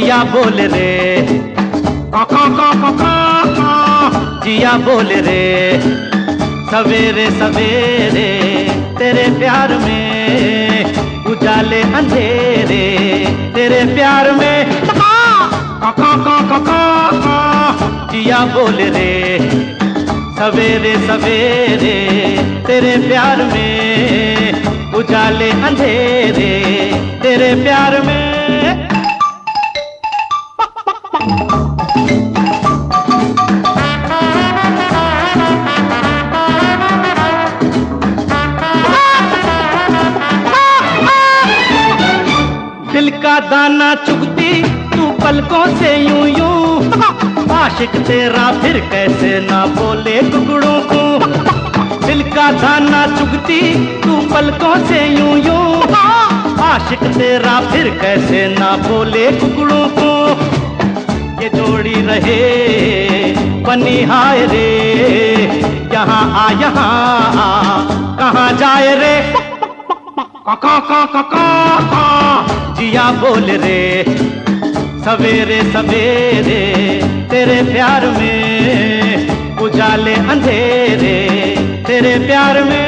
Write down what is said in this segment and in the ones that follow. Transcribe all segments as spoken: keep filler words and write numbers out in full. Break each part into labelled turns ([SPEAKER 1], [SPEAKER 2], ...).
[SPEAKER 1] जिया बोल रे, काका काका काका जिया बोल रे। सवेरे सवेरे तेरे प्यार में उजाले अंधेरे, तेरे प्यार में काका काका काका जिया बोल रे। सवेरे सवेरे तेरे प्यार में उजाले अंधेरे, तेरे प्यार में। दिल का दाना चुगती तू पलकों से यूं यूं, आशिक तेरा फिर कैसे ना बोले टुकड़ों को। दिल का दाना चुगती तू पलकों से यूं यूं, आशिक तेरा फिर कैसे ना बोले टुकड़ों को। ये जोड़ी रहे बनी हाय रे, यहाँ आ यहाँ आ कहाँ जाए रे। काका काका काका जिया बोल रे। सवेरे सवेरे तेरे प्यार में उजाले अंधेरे, तेरे प्यार में।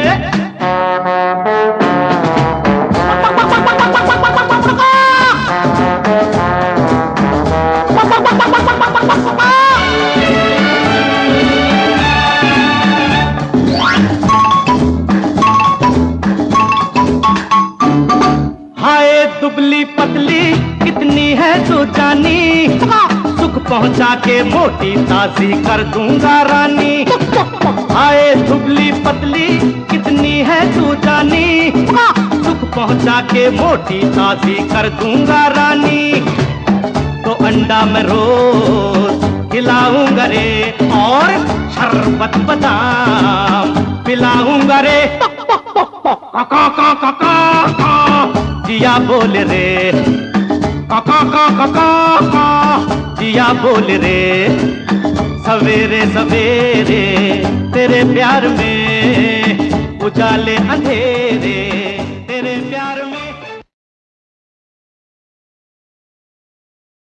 [SPEAKER 1] हाय दुबली पतली कितनी है तू जानी, सुख पहुंचा के मोटी ताजी कर दूंगा रानी। हाय दुबली पतली कितनी है तू जानी, सुख पहुंचा के मोटी ताजी कर दूंगा रानी। तो अंडा मैं रोज खिलाऊंगा रे, और शरबत बादाम पिलाऊंगा रे। काका काका काका जिया बोल रे, काका काका काका जिया बोल रे। सवेरे सवेरे तेरे प्यार में उजाले अंधेरे।